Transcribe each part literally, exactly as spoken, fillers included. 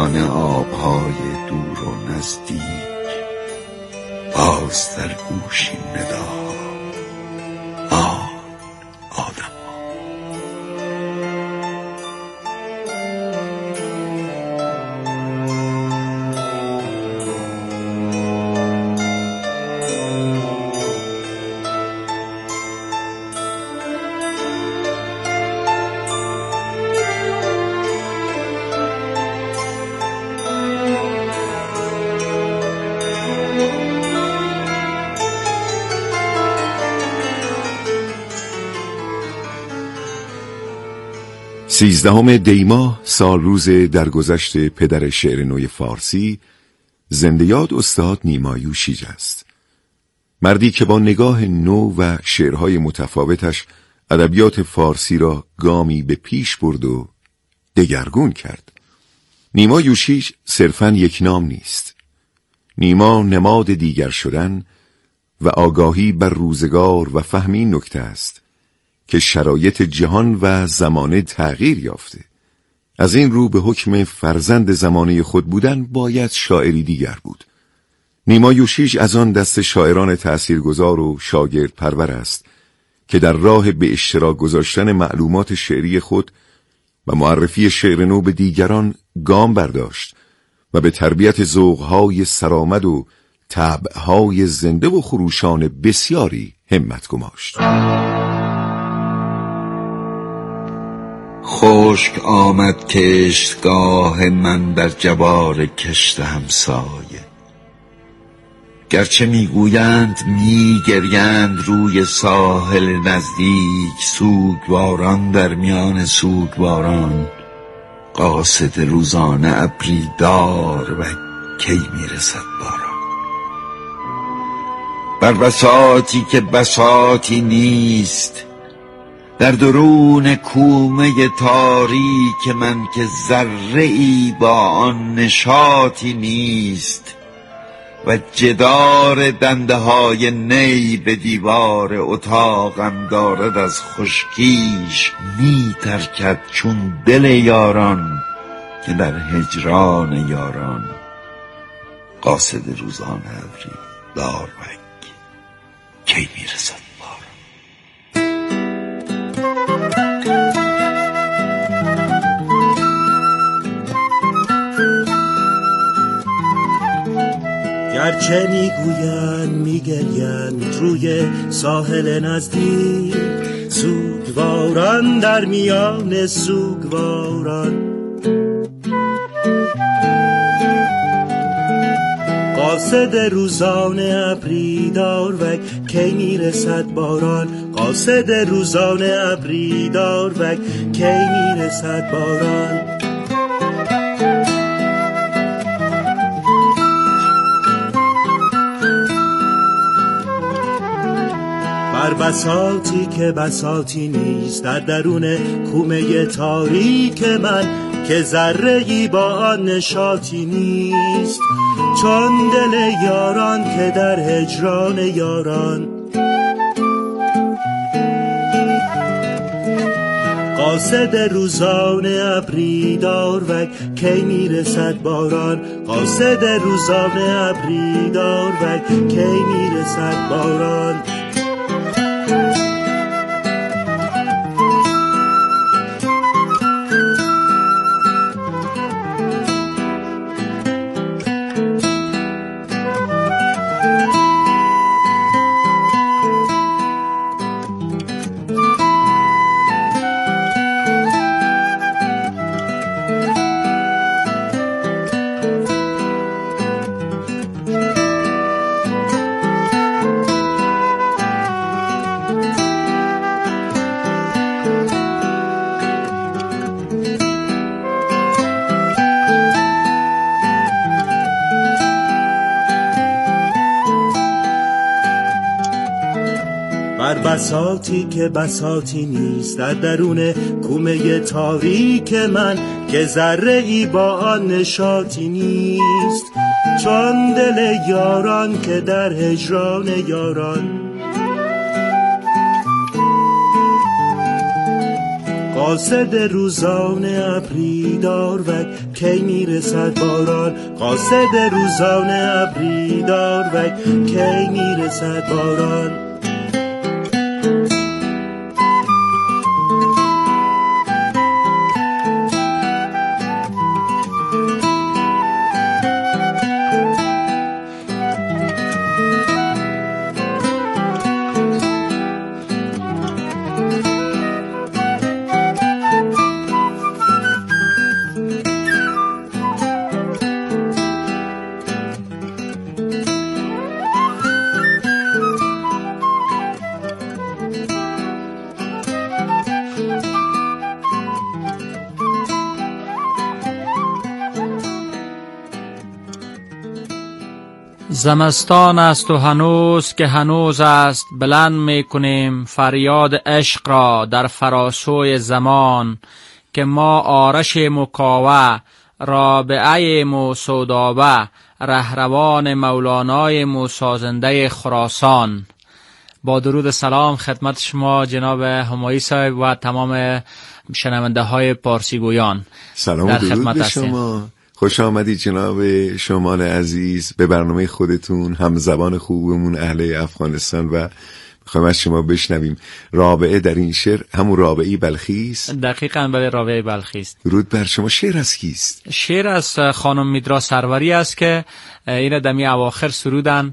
میان آبهای دور و نزدیک، باز در گوشی ندا آن آدم. سیزدهم دی ماه سال روز درگذشت پدر شعر نوی فارسی، زنده یاد استاد نیما یوشیج است. مردی که با نگاه نو و شعرهای متفاوتش ادبیات فارسی را گامی به پیش برد و دگرگون کرد. نیما یوشیج صرفاً یک نام نیست. نیما نماد دیگر شدن و آگاهی بر روزگار و فهم این نکته است که شرایط جهان و زمانه تغییر یافته. از این رو به حکم فرزند زمانه خود بودن باید شاعری دیگر بود. نیما یوشیج از آن دست شاعران تأثیرگذار و شاگرد پرور است که در راه به اشتراک گذاشتن معلومات شعری خود و معرفی شعر نو به دیگران گام برداشت و به تربیت ذوق‌های سرآمد و طبع‌های زنده و خروشان بسیاری همت گماشت. خشک آمد کشتگاه من در جوار کشت همسایه، گرچه میگویند میگریند روی ساحل نزدیک، سوگواران در میان سوگواران، قاصد روزانه ابری دار و کی میرسد باران. بر بساطی که بساطی نیست، در درون کومه تاریک من که ذره ای با آن نشاطی نیست، و جدار دنده های نی به دیوار اتاقم دارد از خشکیش می ترکد چون دل یاران که در هجران یاران، قاصد روزانه ابری دار وک کی میرسد باران. گرچه میگویند میگریند روی ساحل نزدیک، سوگواران در میان سوگواران، قاصد روزانه ابری دار وک کی میرسد باران، قاصد روزانه ابری دار وک کی میرسد باران. بر بساطی که بساطی نیست، در درون کومه تاریک من که ذره‌ای با آن نشاطی نیست، چون دل یاران که در هجران یاران، قاصد روزانه ابری دار وک کی میرسد باران، قاصد روزانه ابری دار وک کی میرسد باران. بر بساطی که بساطی نیست، در درون کومه تاریک من که ذره ای با آن نشاطی نیست، چون دل یاران که در هجران یاران، قاصد روزانه ابری داروک کی میرسد باران، قاصد روزانه ابری داروک کی میرسد باران. زمستان است و هنوز که هنوز است، بلند می کنیم فریاد عشق را در فراسوی زمان، که ما آرش مکاوه رابعه مو سودابه، رهروان مولانای مو سازنده خراسان. با درود سلام خدمت شما جناب همایی صاحب و تمام شنونده های پارسی گویان. سلام و درود به شما. خوش آمدید جناب شمال عزیز به برنامه خودتون، همزبان خوبمون اهل افغانستان، و میخوایم از شما بشنویم. رابعه در این شعر همون رابعه بلخی است؟ دقیقاً بله، رابعه بلخی است. درود بر شما. شعر از کیست؟ شعر از خانم میدرا سروری است که این دمی اواخر سرودن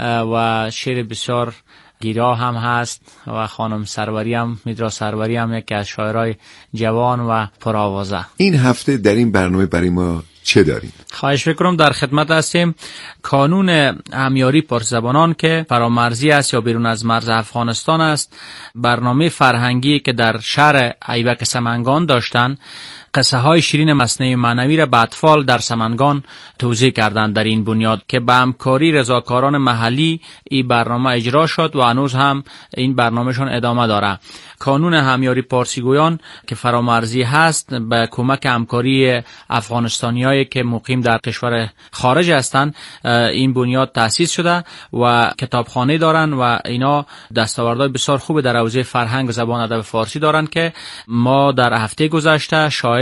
و شعر بسیار گیرا هم هست و خانم سروری هم، میدرا سروری هم یکی از شاعرای جوان و پرآوازه. این هفته در این برنامه برای ما چه داریم؟ خواهش میکنم، در خدمت هستیم. کانون همیاری پارسی زبانان که فرامرزی است یا بیرون از مرز افغانستان است، برنامه فرهنگی که در شهر ایبک سمنگان داشتن، قصه های شیرین مثنوی معنوی را به اطفال در سمنگان توزیع کردند. در این بنیاد که به همکاری رضاکاران محلی این برنامه اجرا شد و هنوز هم این برنامهشون ادامه داره. کانون همیاری پارسی گویان که فرامرزی هست به کمک همکاری افغانستانیایی که مقیم در کشور خارج هستند این بنیاد تأسیس شده و کتابخانه دارن و اینا دستاوردهای بسیار خوب در حوزه فرهنگ و زبان ادب فارسی دارن که ما در هفته گذشته شاهد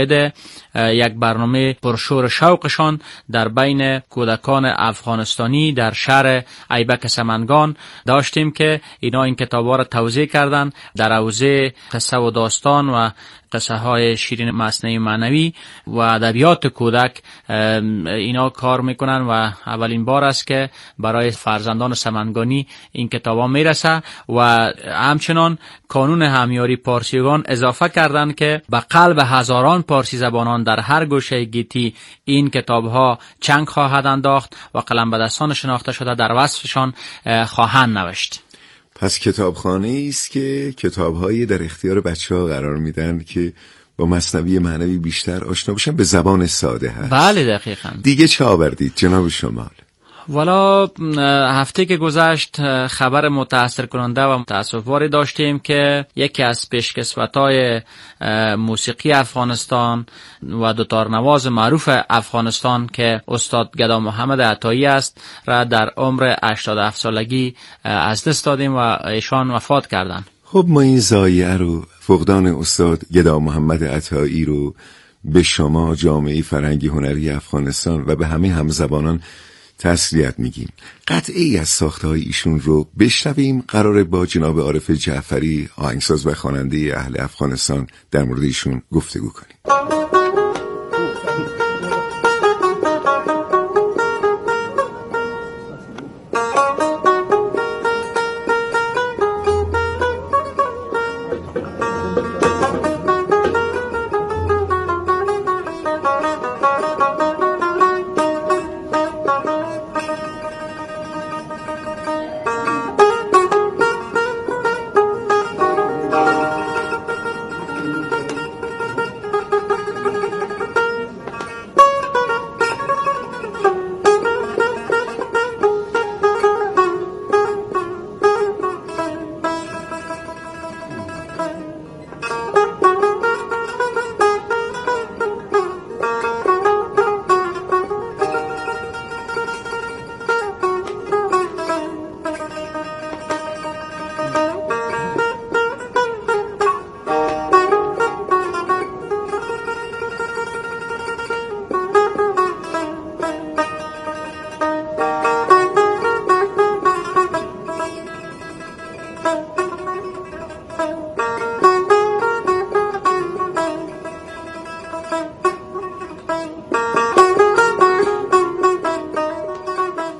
یک برنامه پرشور شوقشان در بین کودکان افغانستانی در شهر ایبک سمنگان داشتیم که اینا این کتاب‌ها را توزیع کردن در حوزه قصه و داستان و قصه های شیرین مثنوی معنوی و ادبیات کودک. اینا کار میکنن و اولین بار است که برای فرزندان سمنگانی این کتابا میرسه و همچنان کانون همیاری پارسیگان اضافه کردن که به قلب هزاران پارسی زبانان در هر گوشه گیتی این کتابها چنگ خواهد انداخت و قلم به دستان شناخته شده در وصفشان خواهند نوشت. پس کتابخانه است که کتاب‌هایی در اختیار بچه‌ها قرار میدن که با مثنوی معنوی بیشتر آشنا بشن، به زبان ساده هست. بله دقیقاً. دیگه چه آوردید جناب شمال؟ والا هفته که گذشت خبر متأثر کننده و تأسف‌باری داشتیم که یکی از پیشکسوت‌های موسیقی افغانستان و دوتارنواز معروف افغانستان که استاد گدا محمد عطایی است را در عمر هشتاد و هفت سالگی از دست دادیم و ایشان وفات کردند. خب ما این ضایعه رو، فقدان استاد گدا محمد عطایی رو به شما جامعه فرهنگی هنری افغانستان و به همه همزبانان تسلیت میگیم. قطعی از ساخته‌های ایشون رو بشنویم. قراره با جناب عارف جعفری آهنگساز و خواننده اهل افغانستان در مورد ایشون گفتگو کنیم.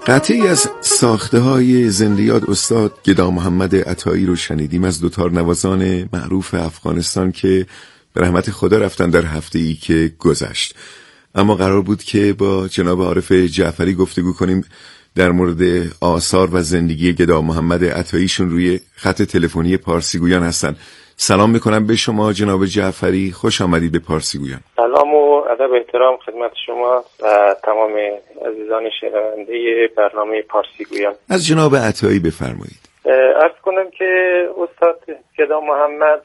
قطعی از ساخته های زنده یاد استاد گدا محمد عطایی رو شنیدیم از دوتار نوازان معروف افغانستان که به رحمت خدا رفتن در هفته ای که گذشت. اما قرار بود که با جناب عارف جعفری گفتگو کنیم در مورد آثار و زندگی گدا محمد عطاییشون. روی خط تلفنی پارسیگویان هستن. سلام میکنم به شما جناب جعفری، خوش آمدید به پارسیگویان. سلام و ادب و احترام خدمت شما و تمام عزیزان شنونده برنامه پارسیگویان. از جناب عطایی بفرمایید. عرض کنم که استاد گدا محمد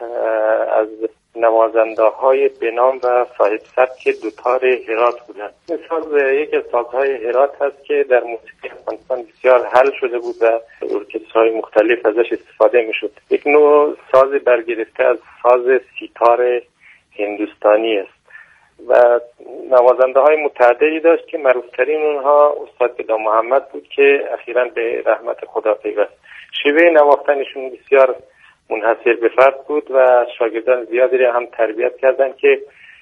از نوازنده های بنام و صاحب سبک دوتار هرات بودند. مثال یکی از سازهای هرات هست که در موسیقی افغانستان بسیار حل شده بود و ارکسترهای مختلف ازش استفاده می شد. یک نوع ساز برگرفته از ساز سیتار هندوستانی است و نوازنده های متعددی داشت که معروفترین اونها استاد گدا محمد بود که اخیراً به رحمت خدا پیوست. شیوه نواختنشون بسیار منحصر به فرد بود و شاگردان زیادی هم تربیت کردن که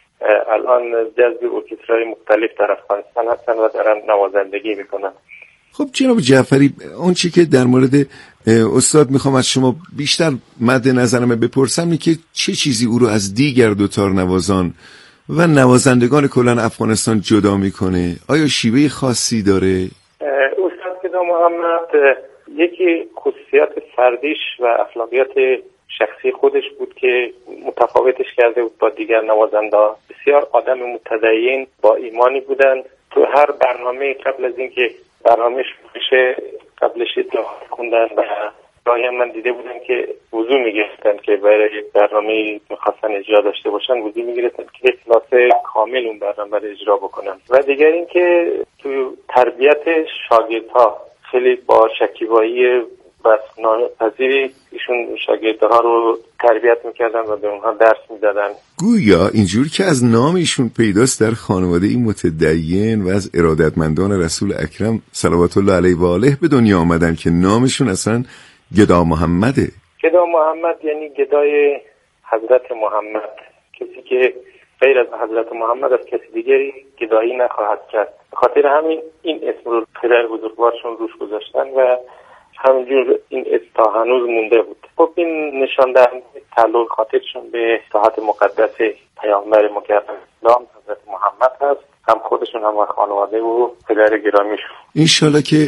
الان جزو ارکسترهای مختلف در افغانستان هستن و دارن نوازندگی میکنن. خب جناب جعفری، اون چی که در مورد استاد میخوام از شما بیشتر مد نظرم بپرسم اینه که چه چیزی او رو از دیگر دوتار نوازان و نوازندگان کلان افغانستان جدا میکنه؟ آیا شیوه خاصی داره؟ استاد گدا محمد یکی خصوصیات فردیش و اخلاقیات شخصی خودش بود که متفاوتش کرده بود با دیگر نوازنده. بسیار آدم متدین با ایمانی بودن. تو هر برنامه قبل از اینکه برنامهش بشه قبلش دعا خوندن و گاهی من دیده بودم که وضو میگرفتن که برای یک برنامه میخواستن اجرا داشته باشن وضو میگرفتن که اخلاص کامل اون برنامه رو اجرا بکنن. و دیگر اینکه تو تربیت شاگردها خیلی با شکیبایی و ناپذیری ایشون شاگردها رو تربیت میکردن و به اونها درس میدادن. گویا اینجور که از نام ایشون پیداست در خانواده این متدین و از ارادتمندان رسول اکرم صلوات الله علیه و آله به دنیا آمدن که نامشون اصلا گدا محمده. گدا محمد یعنی گدای حضرت محمد، کسی که غیر از حضرت محمد از کسی دیگری گدایی نخواهد کرد. خاطر همین این اسم رو پدر بزرگوارشون روش گذاشتن و همینجور این اسم تا هنوز مونده بود. خب این نشان دهنده تعلق خاطرشون به ساحت مقدس پیامبر مکرم اسلام حضرت محمد هست، هم خودشون هم خانواده و پدر گرامیشون. انشالله که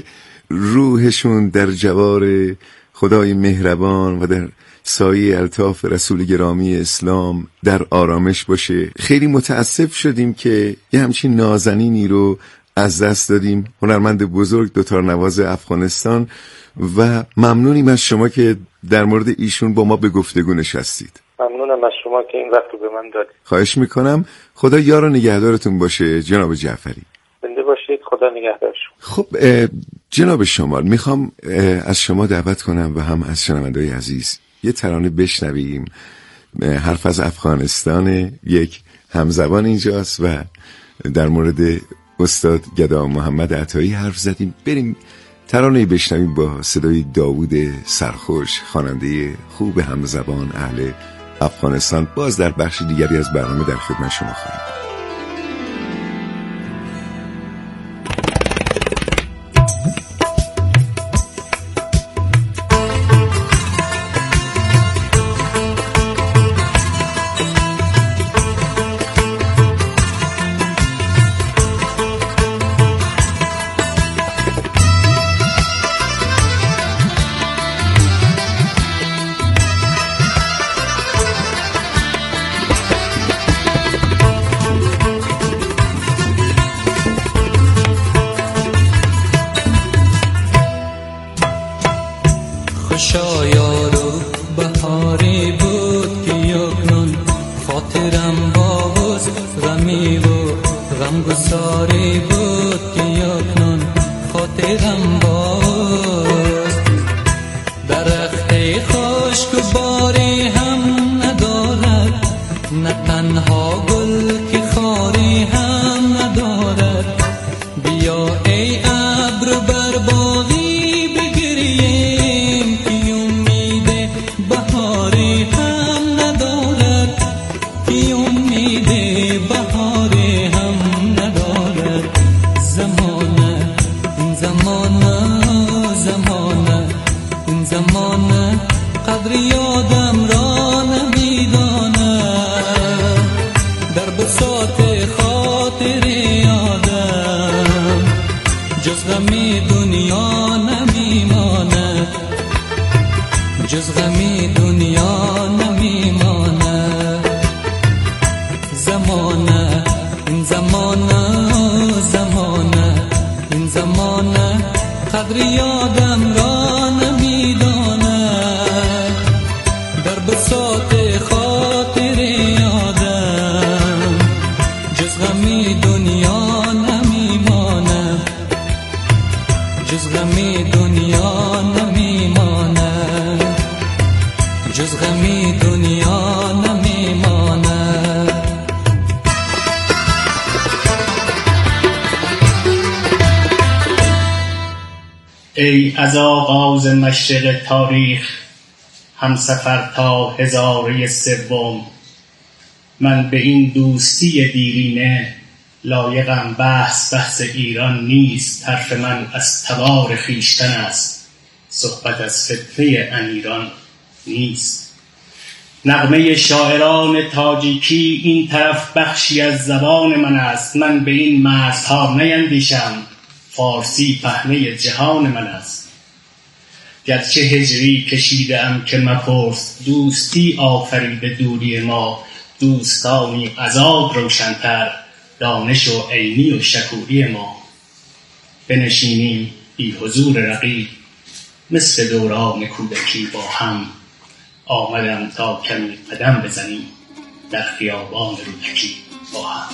روحشون در جوار خدای مهربان و در سایه الطاف رسول گرامی اسلام در آرامش باشه. خیلی متاسف شدیم که یه همچین نازنینی رو از دست دادیم، هنرمند بزرگ دوتار نواز افغانستان، و ممنونیم از شما که در مورد ایشون با ما به گفتگو نشستید. ممنونم از شما که این وقت رو به من دادید. خواهش میکنم. خدا یار و نگهدارتون باشه جناب جعفری. زنده باشید. خدا نگهدار شما. خب جناب شمال، میخوام از شما دعوت کنم و هم از شنونده‌های عزیز یه ترانه بشنویم. حرف از افغانستان، یک همزبان اینجاست و در مورد استاد گدا محمد عطایی حرف زدیم. بریم ترانه بشنویم با صدای داوود سرخوش، خواننده خوب همزبان اهل افغانستان. باز در بخش دیگری از برنامه در خدمت شما خواهیم. غمی دنیا نمیماند، جز غمی دنیا نمیماند. ای از آغاز مشرق تاریخ همسفر تا هزاره سوم، من به این دوستی دیرینه لایقم. بحث بحث ایران نیست، حرف من از تبار خویشتن است، صحبت از فتنه امیران نیست. نغمه شاعران تاجیکی این طرف بخشی از زبان من است، من به این مرزها نیندیشم، فارسی پهنه جهان من است. گرچه هجری کشیدم که مپرس، دوستی آفریده دوری ما، دوستانی عذاب روشن‌تر، دانش و عینی و شکوری ما. بنشینیم بی حضور رقیب، مثل دوران کودکی با هم، آمدم تا کمی قدم بزنیم در خیابان رودکی با هم.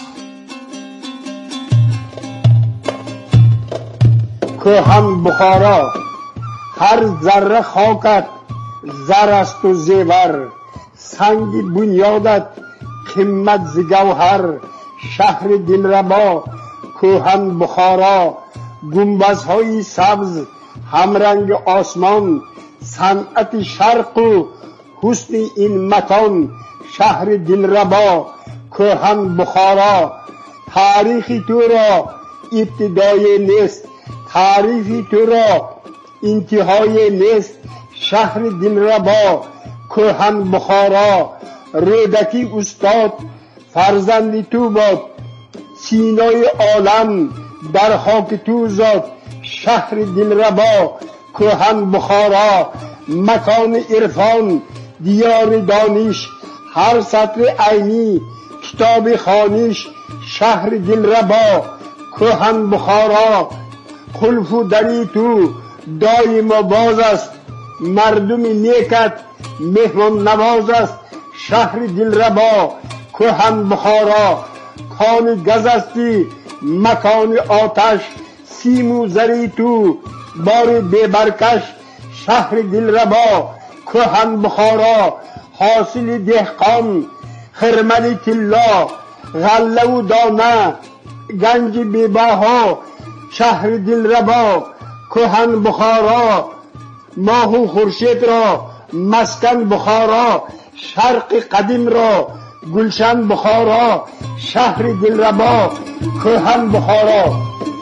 که هم بخارا هر ذره خاکت زر است و زیور، سنگ بنیادت قیمت ز گوهر. شهر دلربا کوهن بخارا، گنبدهای سبز همرنگ آسمان، صنعت شرق و حسن این مکان. شهر دلربا کوهن بخارا، تاریخی تو را ابتدای نیست، تاریخی تو را انتهای نیست. شهر دلربا کوهن بخارا، رودکی استاد فرزند تو باد، سینای عالم در خاک تو زاد. شهر دلربا کوهن بخارا، مکان عرفان دیار دانش، هر سطر عینی کتاب خوانش. شهر دلربا کوهن بخارا، خلف و دری تو دایم و باز است، مردم نیکت مهمان نواز است. شهر دلربا کوهن بخارا، کان گز استی مکان آتش، سیم و زری تو بار ببرکش. شهر دلربا کوهن بخارا، حاصل دهقان خرمن طلا، غله و دانه گنج بباها. شهر دلربا کوهن بخارا، ماه و خورشید را مسکن بخارا، شرق قدیم را گلشن بخارا. شهر دلربا کوهن بخارا.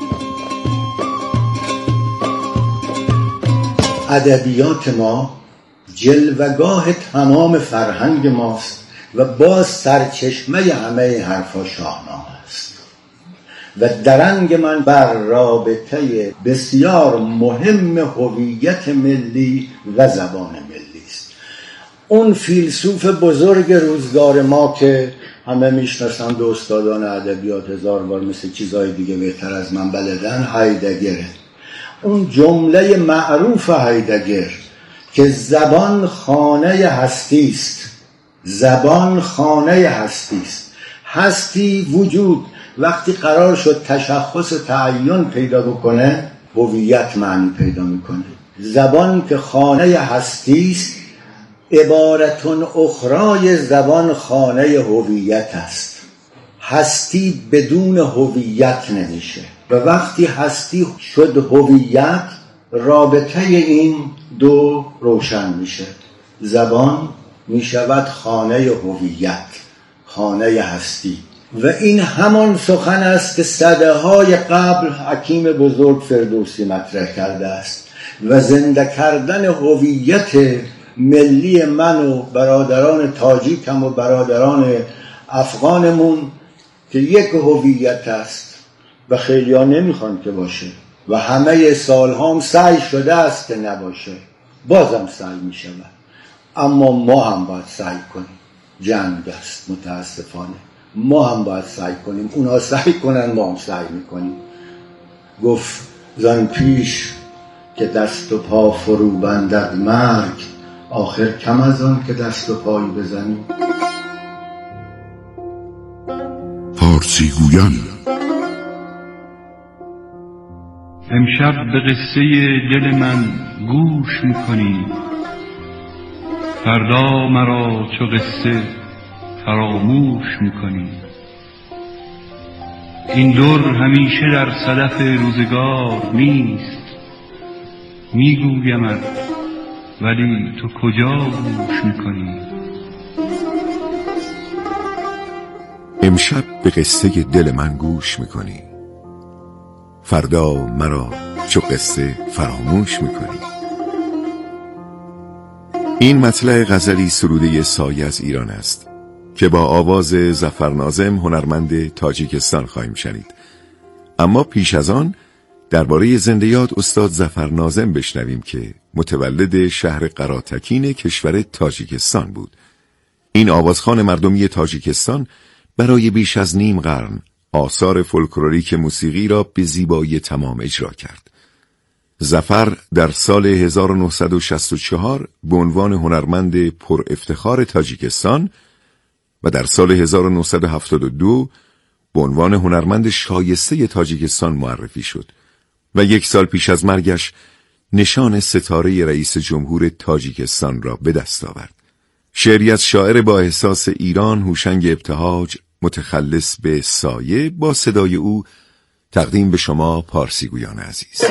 ادبیات ما جلوگاه تمام فرهنگ ماست و باز سرچشمه همه حرفا شاهنامه است و درنگ من بر رابطه بسیار مهم هویت ملی و زبان ملی است. اون فیلسوف بزرگ روزگار ما که همه میشناسند و استادان ادبیات هزار بار مثل چیزهای دیگه بهتر از من بلدن، هایدگره. اون جمله معروف هایدگر که زبان خانه هستی است، زبان خانه هستی است. هستی وجود وقتی قرار شد تشخص و تعین پیدا بکنه، هویت معنی پیدا میکنه. زبان که خانه هستی است، عبارتون اخرای زبان خانه هویت است. هستی بدون هویت نمیشه و وقتی هستی شد هویت، رابطه این دو روشن میشه. زبان میشود خانه هویت، خانه هستی. و این همان سخن است که سده های قبل حکیم بزرگ فردوسی مطرح کرده است و زنده کردن هویت ملی من و برادران تاجیکم و برادران افغانمون که یک هویت است و خیلی ها نمیخوان که باشه و همه سال هم سعی شده است که نباشه، بازم سعی میشود. اما ما هم باید سعی کنیم. جنگ است متاسفانه. ما هم باید سعی کنیم. اونا سعی کنن، ما هم سعی میکنیم. گفت زن پیش که دست و پا فرو بندد مرگ، آخر کم از آن که دست و پایی بزنیم. فارسی گویان امشب به قصه دل من گوش میکنی، فردا مرا چو قصه فراموش میکنی. این در همیشه در صدف روزگار نیست، میگویمت ولی تو کجا گوش میکنی. امشب به قصه دل من گوش میکنی، فردا مرا چو قصه فراموش میکنی. این مطلع غزلی سروده سایه از ایران است که با آواز ظفر ناظم هنرمند تاجیکستان خواهیم شنید. اما پیش از آن درباره زنده یاد استاد ظفر ناظم بشنویم که متولد شهر قراتکین کشور تاجیکستان بود. این آوازخوان مردمی تاجیکستان برای بیش از نیم قرن آثار فولکلوریک موسیقی را به زیبایی تمام اجرا کرد. ظفر در سال هزار و نهصد و شصت و چهار به عنوان هنرمند پر افتخار تاجیکستان و در سال هزار و نهصد و هفتاد و دو به عنوان هنرمند شایسته تاجیکستان معرفی شد و یک سال پیش از مرگش نشان ستاره رئیس جمهور تاجیکستان را به دست آورد. شعری از شاعر با احساس ایران هوشنگ ابتهاج متخلص به سایه با صدای او تقدیم به شما پارسیگویان عزیز.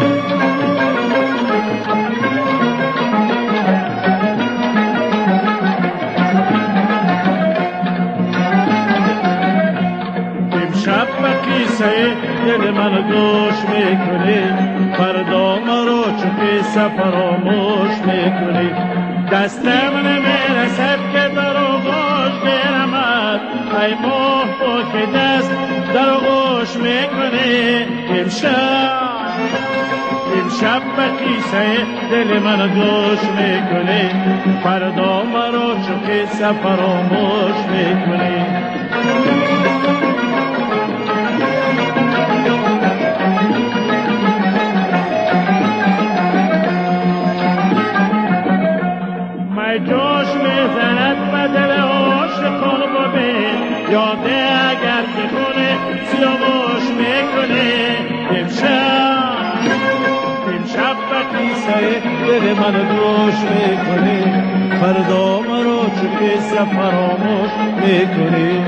امشب به قصه دل من گوش میکنی، فردا مرا چو قصه فراموش میکنی. دستم نمیرسد که در آغوش گیرمت، ای محبوب که دست در آغوش میکنی. امشب امشب به قصه دل من گوش میکنی، فردا مرا چو قصه فراموش میکنی. جوش میزند به دل عاشقان ببین، یاده اگر که خونه سیاوش میکنه. امشب امشب به قصه دل من گوش میکنی، فردا مرا چو قصه فراموش میکنی.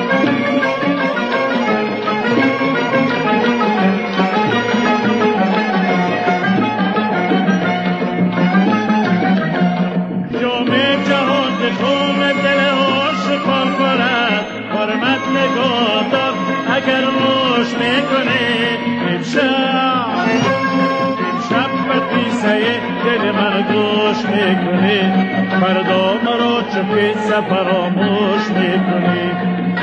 اگر روش میکنه امشب امشب به قصه دل من گوش میکنه، فردا مرا چو قصه فراموش میکنه.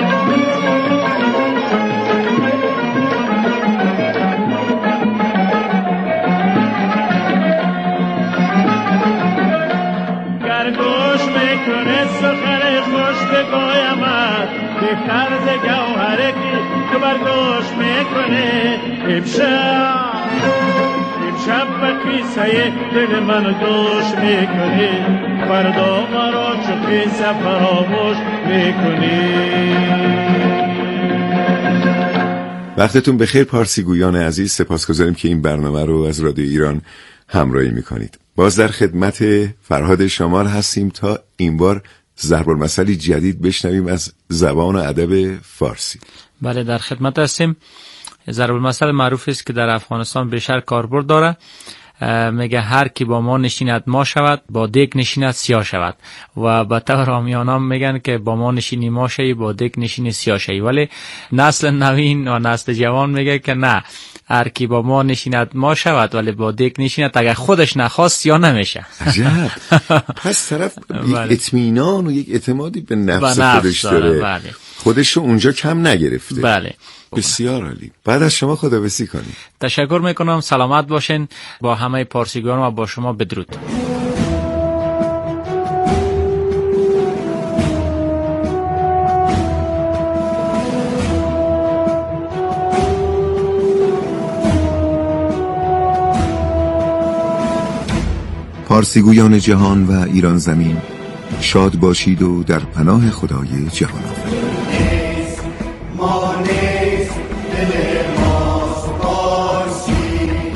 گر گوش میکنه سخن خوش بگویمت، بهتر ز گوهره که تو برگوش میکنه. امشب امشب به قصه دل من گوش میکنی، فردا مرا چو قصه فراموش میکنی. وقتتون بخیر پارسیگویان عزیز، سپاسگزاریم که این برنامه رو از رادیو ایران همراهی میکنید. باز در خدمت فرهاد شمال هستیم تا این بار ضرب المثلی جدید بشنویم از زبان و ادب فارسی. بله در خدمت هستیم. ضرب المثل معروف است که در افغانستان بیشتر کاربرد داره. میگه هر کی با ما نشیند ما شود، با دیگ نشیند سیاه شود. و به طور عامیانه میگن که با ما نشینی ما شوی، با دیگ نشینی سیاه شوی. ولی نسل نوین و نسل جوان میگه که نه، هر کی با ما نشیند ما شود ولی با دیگ نشیند، اگر خودش نخواست سیاه نمیشه. عجب. پس طرف یک اطمینان و یک اعتمادی به نفس, به نفس خودش داره, داره. بله. خودش رو اونجا کم نگرفته. بله. بسیار عالی. بعد از شما خداحافظی کنیم. تشکر میکنم. سلامت باشین. با همه پارسیگویان و با شما بدرود. پارسیگویان جهان و ایران زمین، شاد باشید و در پناه خدای جهان آفرین. ما نیست دل ماست پارسی،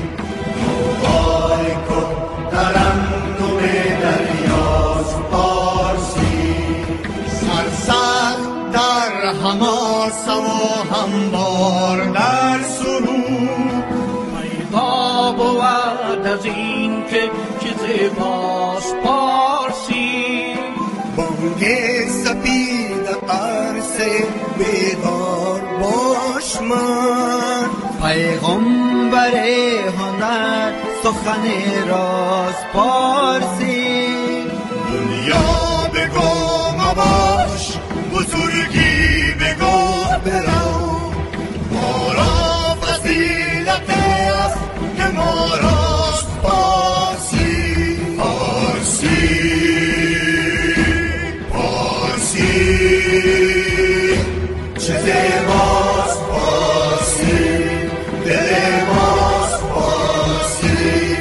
از این که چیز ماست پارسی. بانگ سپید عرصه بیدار باش من، پیغمبر هنر سخن راست پارسی. دنیا بگو مباش بزرگی بگو برو، ما را فضیلت است که ما راست پارسی. پارسی پارسی چه زیباست پارسی، دل ماست پارسی.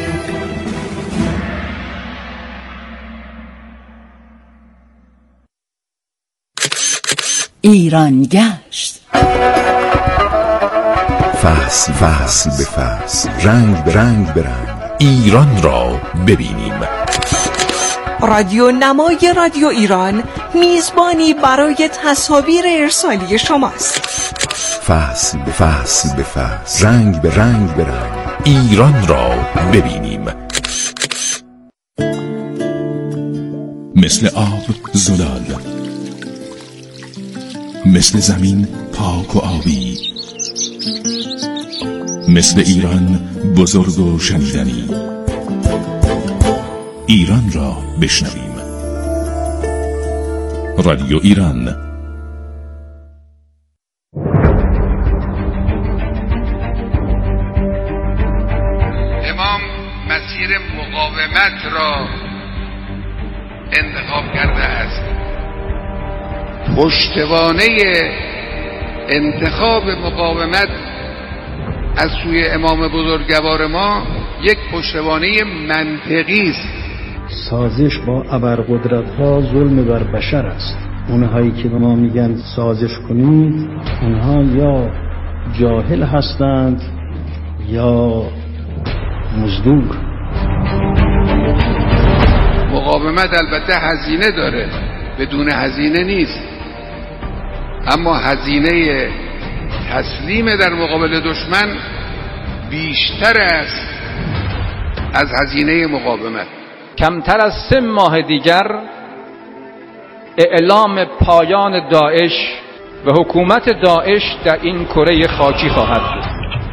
ایران گشت فصل فصل به فصل، رنگ به رنگ به رنگ ایران را ببینیم. رادیو نمای رادیو ایران میزبانی برای تصاویر ارسالی شماست. فصل به فصل به فصل، رنگ به رنگ به رنگ ایران را ببینیم. مثل آب زلال، مثل زمین پاک و آبی، مثل ایران بزرگ و شنیدنی. ایران را بشنویم. رادیو ایران. امام مسیر مقاومت را انتخاب کرده است. پشتوانه انتخاب مقاومت از سوی امام بزرگوار ما یک پشتوانه منطقی است. سازش با ابرقدرت‌ها ظلم بر بشر است. اونهایی که به ما میگن سازش کنید، اونها یا جاهل هستند یا مزدور. مقاومت البته هزینه داره، بدون هزینه نیست، اما هزینه تسلیم در مقابل دشمن بیشتر است از هزینه مقاومت. کمتر از سه ماه دیگر اعلام پایان داعش و حکومت داعش در این کره خاکی خواهد بود.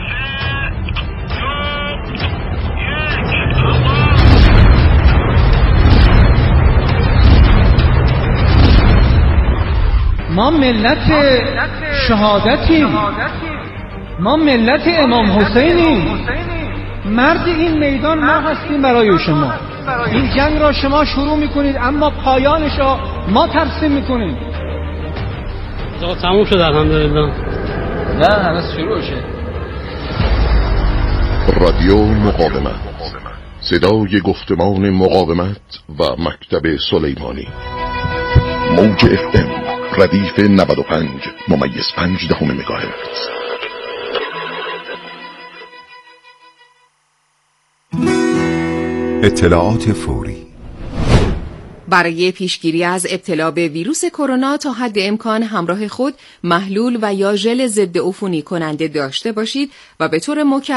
ما ملت شهادتیم، ما ملت امام حسینیم. مرد این میدان ما هستیم برای شما. این جنگ را شما شروع میکنید اما پایانش را ما ترسیم میکنیم. تموم شد الحمدلله. نه هنوز شروع شد. رادیو مقاومت، صدای گفتمان مقاومت و مکتب سلیمانی. موج اف ام ردیف نود و پنج ممیز پنج دهم مگاهرتز. اطلاعات فوری برای پیشگیری از ابتلا به ویروس کرونا تا حد امکان همراه خود محلول و یا ژل ضد عفونی کننده داشته باشید و به طور مکرر